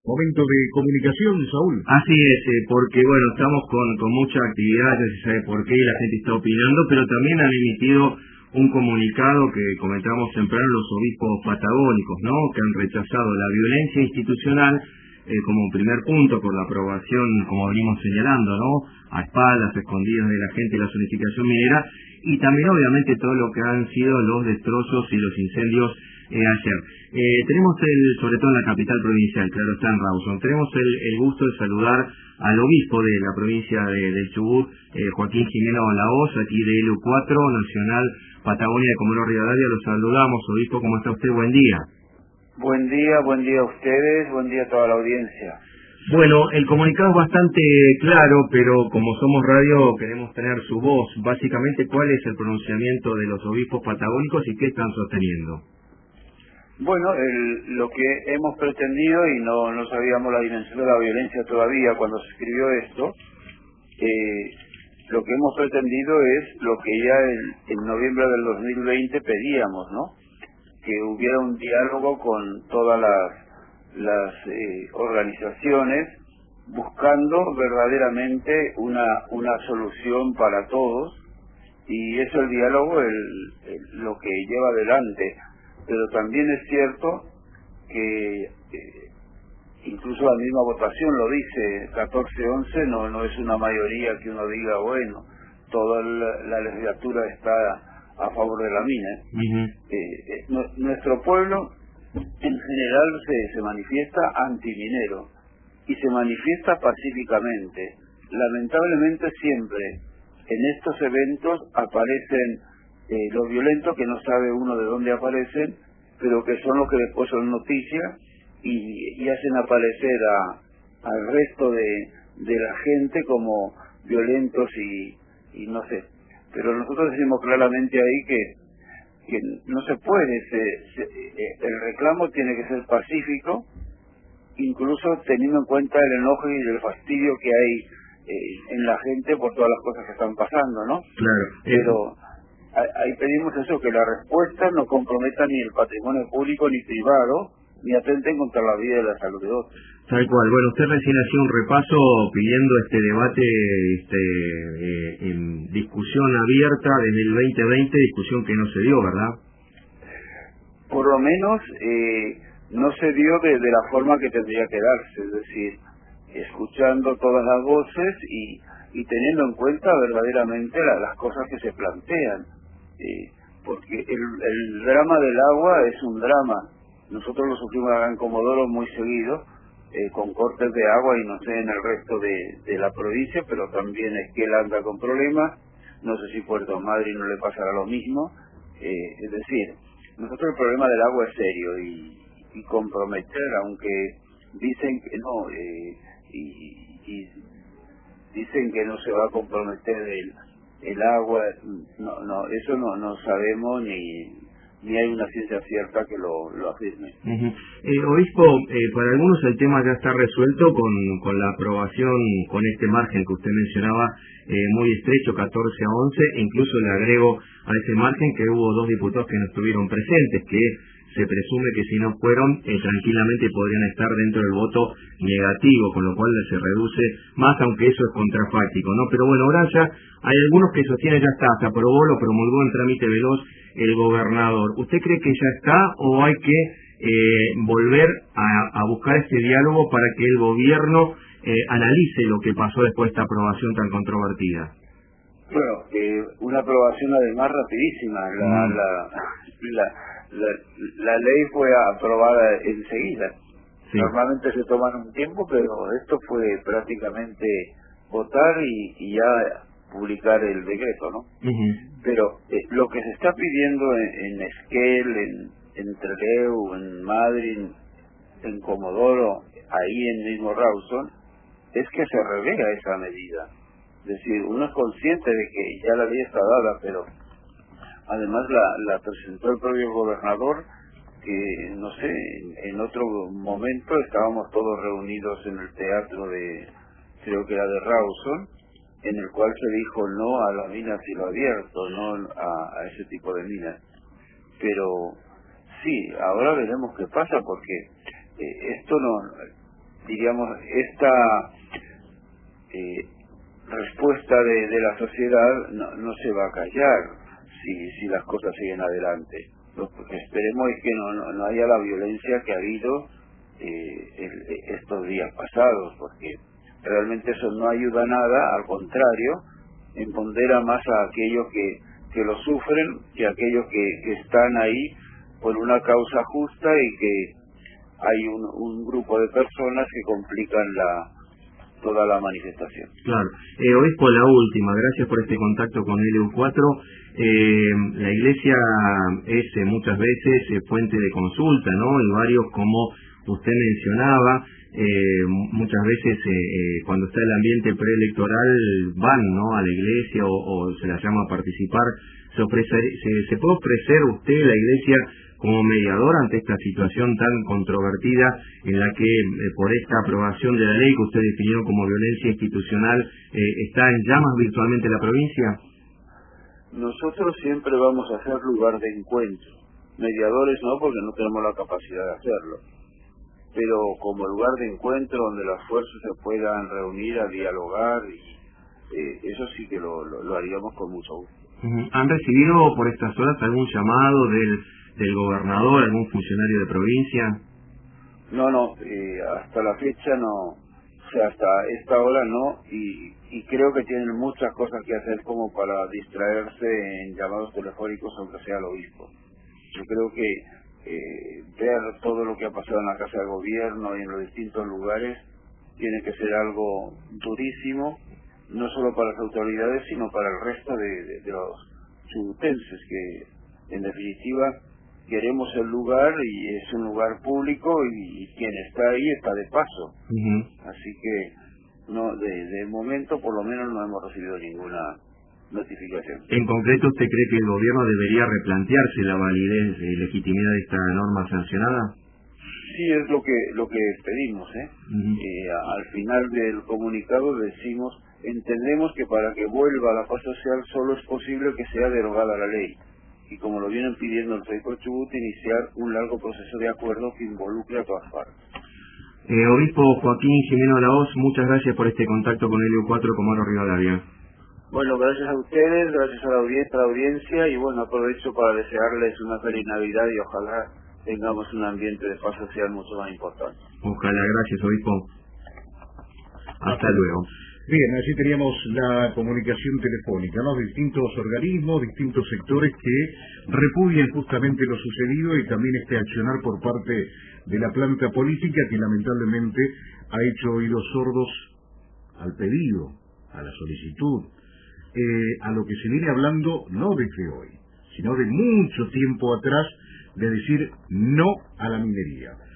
Momento de comunicación, Saúl. Así es, porque bueno, estamos con mucha actividad, ya se sabe por qué, la gente está opinando, pero también han emitido un comunicado que comentamos temprano los obispos patagónicos, ¿no? Que han rechazado la violencia institucional como primer punto por la aprobación, como venimos señalando, ¿no? A espaldas, escondidas de la gente, la zonificación minera, y también obviamente todo lo que han sido los destrozos y los incendios ayer. Tenemos sobre todo en la capital provincial, claro está en Rawson, tenemos el gusto de saludar al obispo de la provincia del Chubut, Joaquín Jimeno Lahoz, aquí de LU4, Nacional Patagonia de Comodoro Rivadavia. Los saludamos, obispo, ¿cómo está usted? Buen día. Buen día a ustedes, buen día a toda la audiencia. Bueno, el comunicado es bastante claro, pero como somos radio queremos tener su voz. Básicamente, ¿cuál es el pronunciamiento de los obispos patagónicos y qué están sosteniendo? Bueno, lo que hemos pretendido, y no sabíamos la dimensión de la violencia todavía cuando se escribió esto, lo que hemos pretendido es lo que ya en noviembre del 2020 pedíamos, ¿no? Que hubiera un diálogo con todas las organizaciones, buscando verdaderamente una solución para todos, y eso el diálogo lo que lleva adelante. Pero también es cierto que incluso la misma votación lo dice, 14-11 no es una mayoría que uno diga, bueno, toda la legislatura está a favor de la mina. Nuestro pueblo en general se manifiesta antiminero y se manifiesta pacíficamente. Lamentablemente siempre en estos eventos aparecen los violentos, que no sabe uno de dónde aparecen, pero que son los que después son noticias y hacen aparecer al resto de la gente como violentos y no sé. Pero nosotros decimos claramente ahí que no se puede, el reclamo tiene que ser pacífico, incluso teniendo en cuenta el enojo y el fastidio que hay en la gente por todas las cosas que están pasando, ¿no? Claro. Pero ahí pedimos eso, que la respuesta no comprometa ni el patrimonio público ni privado, ni atenten contra la vida y la salud de otros. Tal cual. Bueno, usted recién hacía un repaso pidiendo este debate en discusión abierta desde el 2020, discusión que no se dio, ¿verdad? Por lo menos no se dio de la forma que tendría que darse, es decir, escuchando todas las voces y teniendo en cuenta verdaderamente las cosas que se plantean. Porque el drama del agua es un drama. Nosotros lo sufrimos acá en Comodoro muy seguido, con cortes de agua y no sé en el resto de la provincia, pero también Esquel anda con problemas, no sé si Puerto Madryn no le pasará lo mismo. Es decir, nosotros el problema del agua es serio y comprometer, aunque dicen que no, y dicen que no se va a comprometer el agua, eso no sabemos ni hay una ciencia cierta que lo afirme. Obispo, para algunos el tema ya está resuelto con la aprobación, con este margen que usted mencionaba, muy estrecho, 14-11, e incluso le agrego a ese margen que hubo 2 diputados que no estuvieron presentes, que se presume que si no fueron, tranquilamente podrían estar dentro del voto negativo, con lo cual se reduce más, aunque eso es contrafáctico, ¿no? Pero bueno, ahora ya hay algunos que sostienen ya está, se aprobó, lo promulgó en trámite veloz el gobernador. ¿Usted cree que ya está o hay que volver a buscar este diálogo para que el gobierno analice lo que pasó después de esta aprobación tan controvertida? Bueno, una aprobación además rapidísima. La ley fue aprobada enseguida. Sí. Normalmente se toman un tiempo, pero esto fue prácticamente votar y ya publicar el decreto, ¿no? Pero lo que se está pidiendo en Esquel, en Trelew, en Madryn, en Comodoro, ahí en mismo Rawson, es que se revea esa medida. Es decir, uno es consciente de que ya la ley está dada, pero además la presentó el propio gobernador, que no sé, en otro momento estábamos todos reunidos en el teatro creo que era de Rawson, en el cual se dijo no a la mina a cielo abierto, no a ese tipo de minas. Pero sí, ahora veremos qué pasa, porque esto diríamos, esta respuesta de la sociedad no se va a callar si las cosas siguen adelante. Lo que esperemos es que no haya la violencia que ha habido estos días pasados, porque realmente eso no ayuda a nada, al contrario, empodera más a aquellos que lo sufren que a aquellos que están ahí por una causa justa y que hay un grupo de personas que complican toda la manifestación. Claro. Obispo, la última, gracias por este contacto con LU4. La Iglesia es muchas veces fuente de consulta, ¿no? Y varios, como usted mencionaba, muchas veces cuando está el ambiente preelectoral van, ¿no?, a la Iglesia o se la llama a participar. ¿Se puede ofrecer usted, la Iglesia, como mediador ante esta situación tan controvertida en la que por esta aprobación de la ley que usted definió como violencia institucional está en llamas virtualmente la provincia? Nosotros siempre vamos a ser lugar de encuentro. Mediadores no, porque no tenemos la capacidad de hacerlo, pero como lugar de encuentro donde las fuerzas se puedan reunir a dialogar, y eso sí que lo haríamos con mucho gusto. ¿Han recibido por estas horas algún llamado del gobernador, algún funcionario de provincia? No, hasta la fecha no, o sea, hasta esta hora no, y creo que tienen muchas cosas que hacer como para distraerse en llamados telefónicos, aunque sea el obispo. Yo creo que ver todo lo que ha pasado en la Casa de Gobierno y en los distintos lugares tiene que ser algo durísimo, no solo para las autoridades, sino para el resto de los chubutenses, que en definitiva queremos el lugar y es un lugar público y quien está ahí está de paso. Así que no, de momento por lo menos no hemos recibido ninguna notificación. En concreto, ¿usted cree que el gobierno debería replantearse la validez y legitimidad de esta norma sancionada? Sí, es lo que pedimos, al final del comunicado decimos: entendemos que para que vuelva la paz social solo es posible que sea derogada la ley, y como lo vienen pidiendo el Federico Chubut, iniciar un largo proceso de acuerdo que involucre a todas partes. Obispo Joaquín Jimeno Lahoz, muchas gracias por este contacto con LU4 Comodoro Rivadavia. Bueno, gracias a ustedes, gracias a la audiencia, y bueno, aprovecho para desearles una feliz Navidad y ojalá tengamos un ambiente de paz social mucho más importante. Ojalá, gracias, obispo. Hasta luego. Bien, así teníamos la comunicación telefónica, ¿no? Distintos organismos, distintos sectores que repudian justamente lo sucedido y también este accionar por parte de la planta política que lamentablemente ha hecho oídos sordos al pedido, a la solicitud, a lo que se viene hablando no desde hoy, sino de mucho tiempo atrás, de decir no a la minería.